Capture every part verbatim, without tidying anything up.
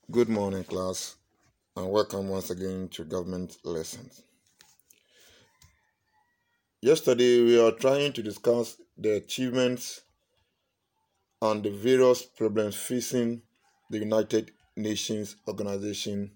Good morning, class, and welcome once again to Government Lessons. Yesterday, we are trying to discuss the achievements and the various problems facing the United Nations organization,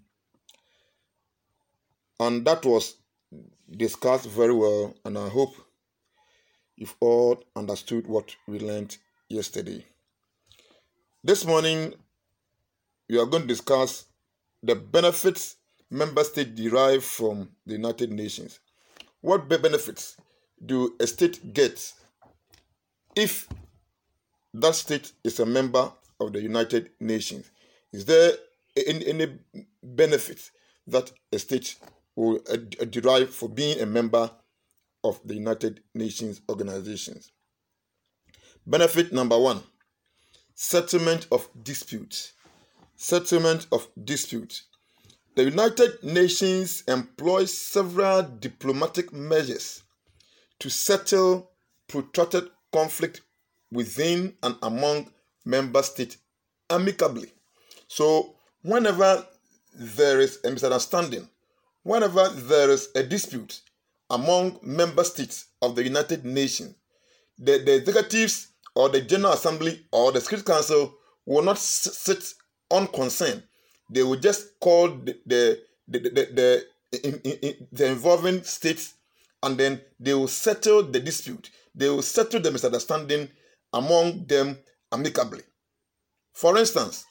and that was discussed very well, and I hope you've all understood what we learned yesterday. This morning, we are going to discuss the benefits member states derive from the United Nations. What benefits do a state get if that state is a member of the United Nations? Is there any, any benefit that a state will uh, derive for being a member of the United Nations organizations? Benefit number one, settlement of disputes. Settlement of disputes. The United Nations employs several diplomatic measures to settle protracted conflict within and among member states amicably. So whenever there is a misunderstanding, whenever there is a dispute among member states of the United Nations, the, the executives or the General Assembly or the Security Council will not sit unconcerned. They will just call the the the, the, the, in, in, in the involving states, and then they will settle the dispute. They will settle the misunderstanding among them amicably. For instance,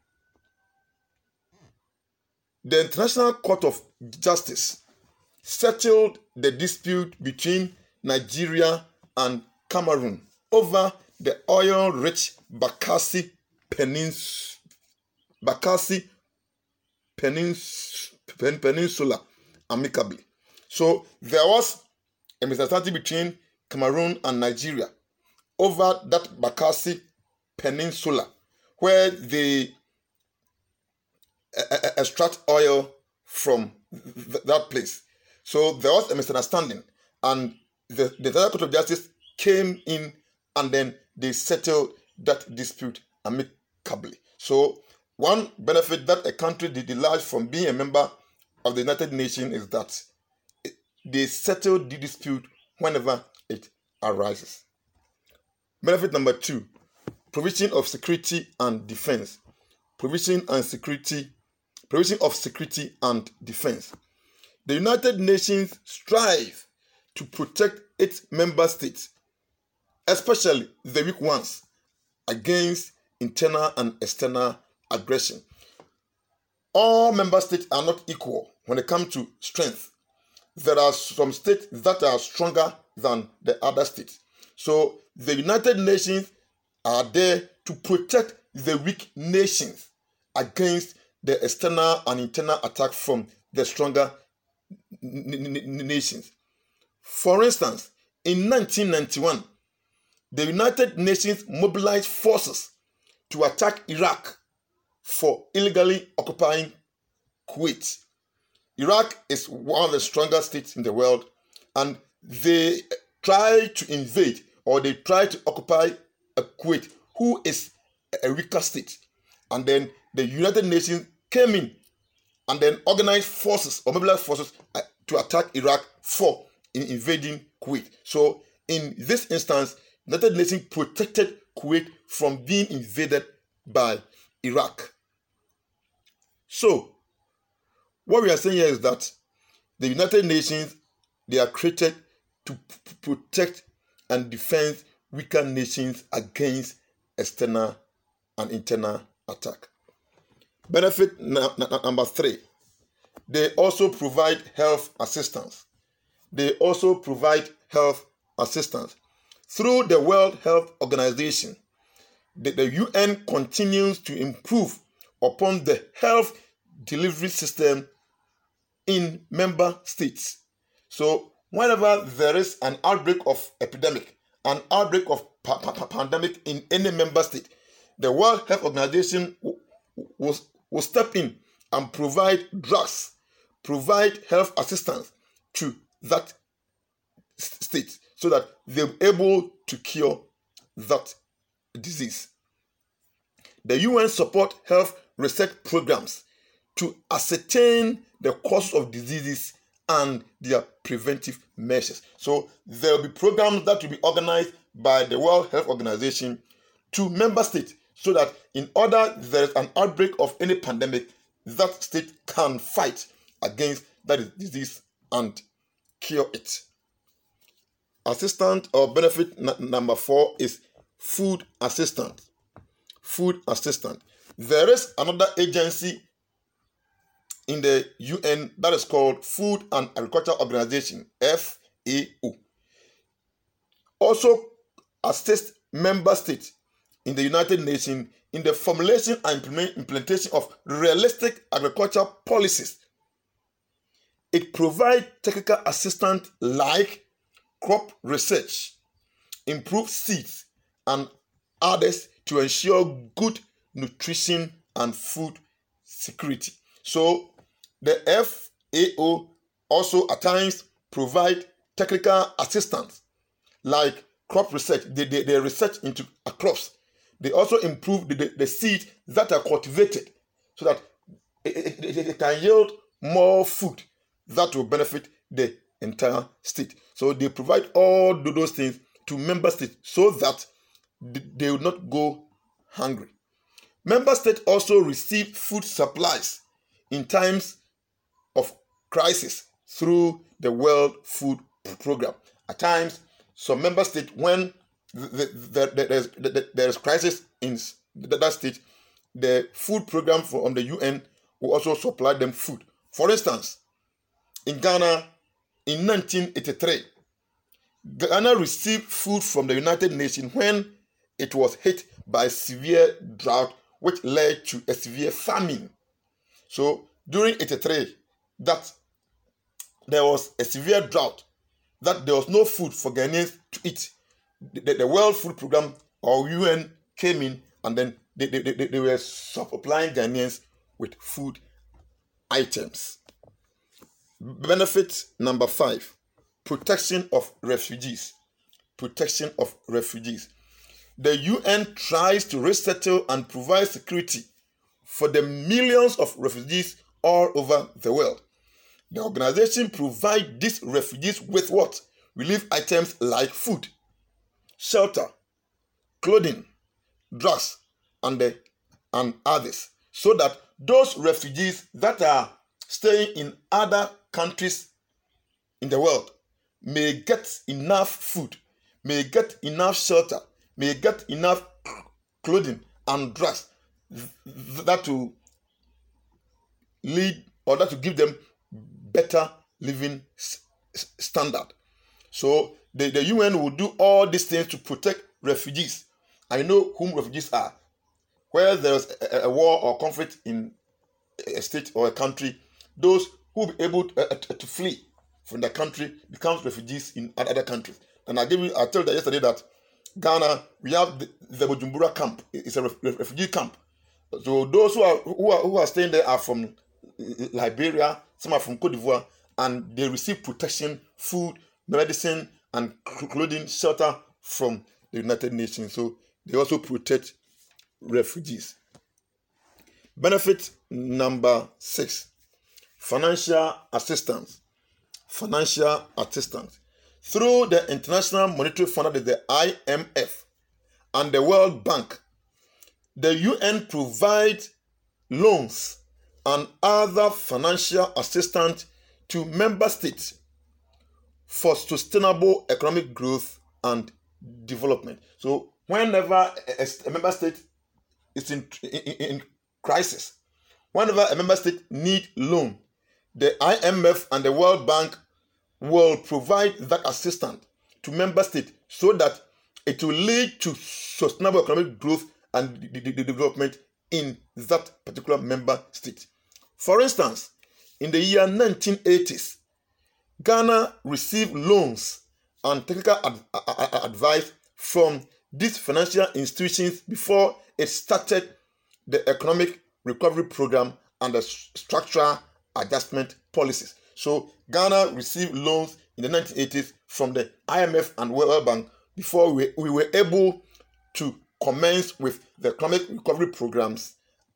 the International Court of Justice settled the dispute between Nigeria and Cameroon over the oil-rich Bakassi Peninsula, Bakassi Penins- Pen- Peninsula amicably. So there was a misunderstanding between Cameroon and Nigeria over that Bakassi Peninsula, where they uh, extract oil from th- that place. So there was a misunderstanding, and the, the International Court of Justice came in, and then they settled that dispute amicably. So one benefit that a country derives from being a member of the United Nations is that they settle the dispute whenever it arises. Benefit number two, provision of security and defense. Provision and security, provision of security and defense. The United Nations strive to protect its member states, especially the weak ones, against internal and external aggression. All member states are not equal when it comes to strength. There are some states that are stronger than the other states. So the United Nations are there to protect the weak nations against the external and internal attack from the stronger nations. For instance, in nineteen ninety-one, the United Nations mobilized forces to attack Iraq for illegally occupying Kuwait. Iraq is one of the strongest states in the world, and they try to invade or they try to occupy a Kuwait, who is a weaker state. And then the United Nations came in and then organized forces or mobilized forces to attack Iraq for invading Kuwait. So in this instance, the United Nations protected Kuwait from being invaded by Iraq. So what we are saying here is that the United Nations, they are created to p- protect and defend weaker nations against external and internal attack. Benefit n- n- number three, they also provide health assistance. They also provide health assistance. Through the World Health Organization, the, the U N continues to improve upon the health delivery system in member states. So whenever there is an outbreak of epidemic, an outbreak of pa- pa- pandemic in any member state, the World Health Organization will, will, will step in and provide drugs, provide health assistance to that state so that they're able to cure that disease. The U N support health research programs to ascertain the causes of diseases and their preventive measures. So there will be programs that will be organized by the World Health Organization to member states, so that in order there is an outbreak of any pandemic, that state can fight against that disease and cure it. Assistant or benefit n- number four is food assistant. Food assistant. There is another agency in the U N that is called Food and Agriculture Organization, F A O. Also assist member states in the United Nations in the formulation and implementation of realistic agricultural policies. It provides technical assistance like crop research, improved seeds, and others to ensure good nutrition and food security. So the F A O also at times provide technical assistance like crop research. They, they, they research into crops. They also improve the, the, the seeds that are cultivated so that it, it, it can yield more food that will benefit the entire state. So they provide all those things to member states so that they will not go hungry. Member states also receive food supplies in times of crisis through the World Food Program. At times, some member states, when the, the, the, there's, the, there's crisis in that state, the food program from the U N will also supply them food. For instance, in Ghana, in nineteen eighty-three, Ghana received food from the United Nations when it was hit by severe drought, which led to a severe famine. So during eighty-three, that there was a severe drought, that there was no food for Ghanaians to eat. The, the World Food Program or U N came in, and then they, they, they, they were supplying Ghanaians with food items. Benefit number five, protection of refugees. Protection of refugees. The U N tries to resettle and provide security for the millions of refugees all over the world. The organization provides these refugees with what? Relief items like food, shelter, clothing, drugs, and, the, and others, so that those refugees that are staying in other countries in the world may get enough food, may get enough shelter, may get enough clothing and drugs that will lead or that will give them better living standard. So the, the U N will do all these things to protect refugees. I know whom refugees are. Where there's a, a war or conflict in a state or a country, those who will be able to, uh, to flee from the country become refugees in other countries. And I gave you, I told you yesterday that Ghana, we have the, the Bujumbura camp. It's a ref, refugee camp. So those who are who are who are staying there are from Liberia, some are from Cote d'Ivoire, and they receive protection, food, medicine, and clothing, shelter from the United Nations. So they also protect refugees. Benefit number six, financial assistance. Financial assistance. Through the International Monetary Fund, that is the I M F, and the World Bank, the U N provides loans and other financial assistance to member states for sustainable economic growth and development. So whenever a, a member state is in, in, in crisis, whenever a member state needs loan, the I M F and the World Bank will provide that assistance to member states so that it will lead to sustainable economic growth and the, the, the development in that particular member state. For instance, in the year nineteen eighties, Ghana received loans and technical ad, ad, advice from these financial institutions before it started the Economic Recovery Program and the Structural Adjustment Policies. So Ghana received loans in the nineteen eighties from the I M F and World Bank before we, we were able to commence with the economic recovery programs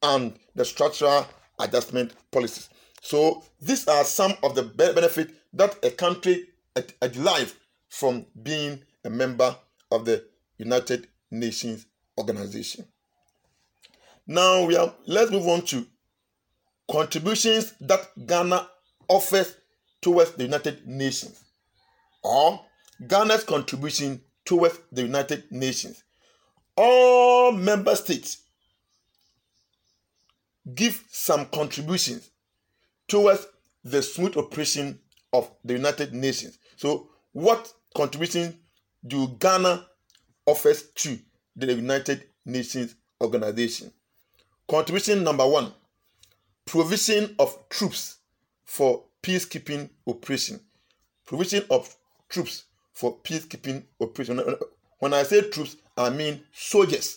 and the structural adjustment policies. So these are some of the benefits that a country derives from being a member of the United Nations organization. Now we are let's move on to contributions that Ghana offers towards the United Nations, or Ghana's contribution towards the United Nations. All member states give some contributions towards the smooth operation of the United Nations. So what contribution do Ghana offers to the United Nations organization? Contribution number one, provision of troops for peacekeeping operation. Provision of troops for peacekeeping operation. When I say troops, I mean soldiers.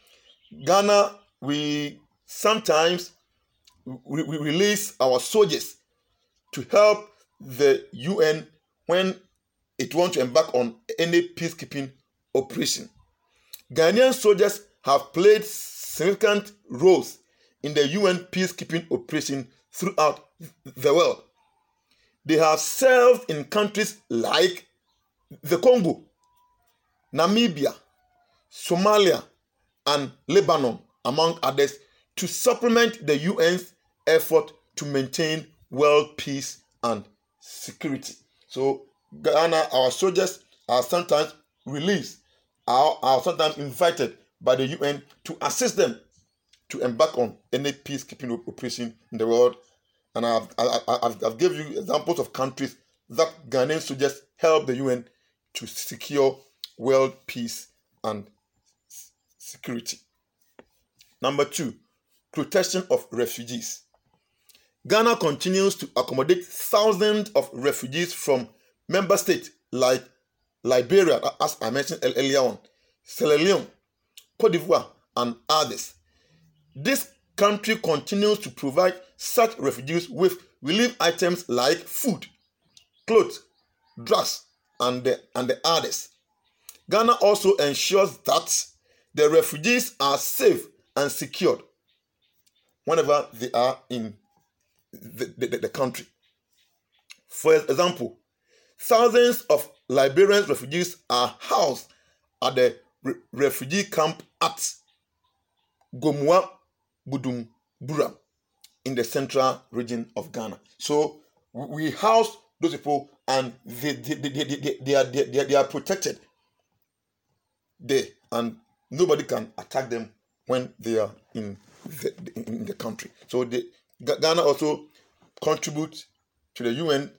Ghana, we sometimes we, we release our soldiers to help the U N when it wants to embark on any peacekeeping operation. Ghanaian soldiers have played significant roles in the U N peacekeeping operation throughout the world. They have served in countries like the Congo, Namibia, Somalia, and Lebanon, among others, to supplement the U N's effort to maintain world peace and security. So Ghana, our soldiers are sometimes released, are, are sometimes invited by the U N to assist them to embark on any peacekeeping operation in the world. And I've, I've, I've given you examples of countries that Ghanaian soldiers help the U N to secure world peace and security. Number two, protection of refugees. Ghana continues to accommodate thousands of refugees from member states like Liberia, as I mentioned earlier on, Sierra Leone, Cote d'Ivoire, and others. This country continues to provide such refugees with relief items like food, clothes, drugs, and the, and the others. Ghana also ensures that the refugees are safe and secured whenever they are in the, the, the country. For example, thousands of Liberian refugees are housed at the re- refugee camp at Gomua Budumbura in the central region of Ghana. So we house those people and they, they, they, they, they, they, are, they, they are protected there, and nobody can attack them when they are in the, in the country. So the, Ghana also contributes to the U N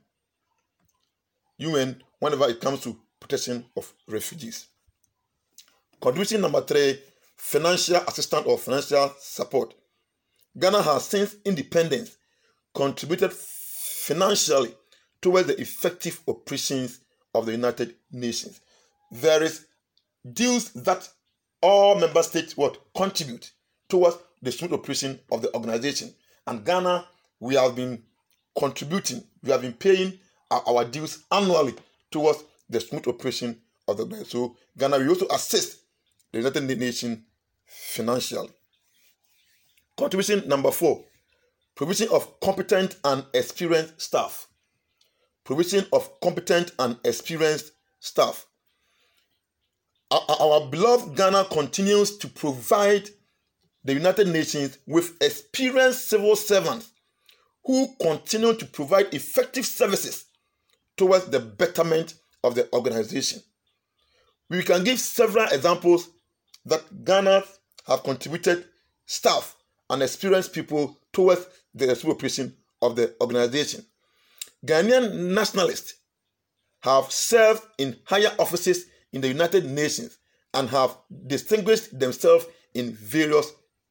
U N whenever it comes to protection of refugees. Contribution number three, financial assistance or financial support. Ghana has since independence contributed financially towards the effective operations of the United Nations. There is dues that all member states would contribute towards the smooth operation of the organization. And Ghana, we have been contributing, we have been paying our, our dues annually towards the smooth operation of the organization. So Ghana, we also assist the United Nations financially. Contribution number four, provision of competent and experienced staff. Provision of competent and experienced staff. Our, our beloved Ghana continues to provide the United Nations with experienced civil servants who continue to provide effective services towards the betterment of the organization. We can give several examples that Ghana have contributed staff and experienced people towards the operation of the organization. Ghanaian nationalists have served in higher offices in the United Nations and have distinguished themselves in various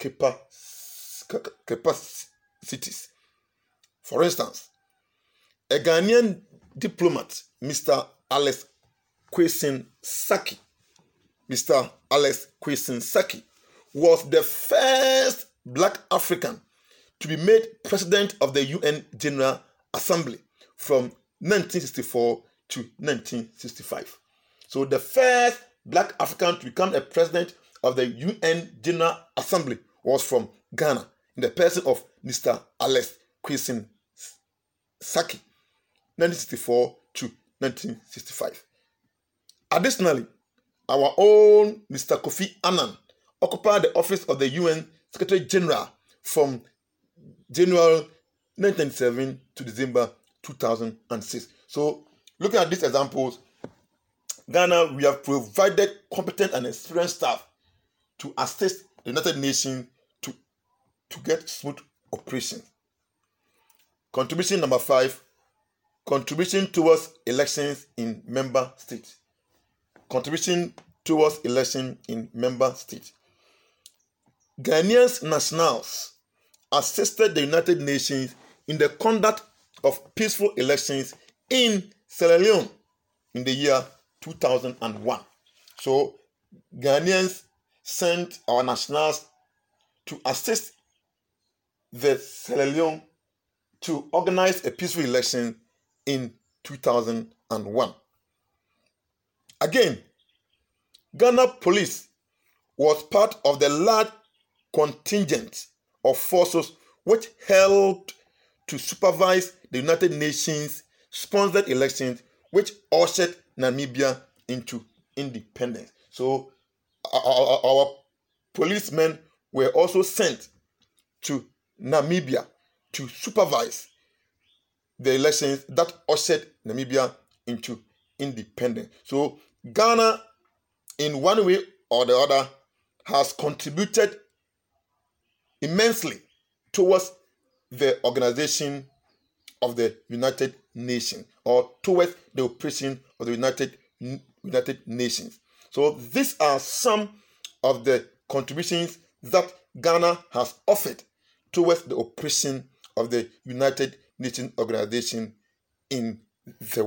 capacities. For instance, a Ghanaian diplomat, Mister Alex Kwesi Saki, Mister Alex Kwesi Saki was the first Black African to be made president of the U N General Assembly from nineteen sixty-four to nineteen sixty-five. So the first Black African to become a president of the U N General Assembly was from Ghana in the person of Mister Alex Kwesi Saki, nineteen sixty-four to nineteen sixty-five. Additionally, our own Mister Kofi Annan occupied the office of the U N Secretary General from January nineteen ninety-seven to December two thousand six. So, looking at these examples, Ghana, we have provided competent and experienced staff to assist the United Nations to, to get smooth operations. Contribution number five, contribution towards elections in member states. Contribution towards election in member states. Ghanaian nationals assisted the United Nations in the conduct of peaceful elections in Sierra Leone in the year two thousand one. So, Ghanaians sent our nationals to assist the Sierra Leone to organize a peaceful election in two thousand one. Again, Ghana Police was part of the large contingent of forces which helped to supervise the United Nations sponsored elections which ushered Namibia into independence. So our, our, our policemen were also sent to Namibia to supervise the elections that ushered Namibia into independence. So Ghana, in one way or the other, has contributed immensely towards the organization of the United Nations, or towards the operation of the United, United Nations. So these are some of the contributions that Ghana has offered towards the operation of the United Nations organization in the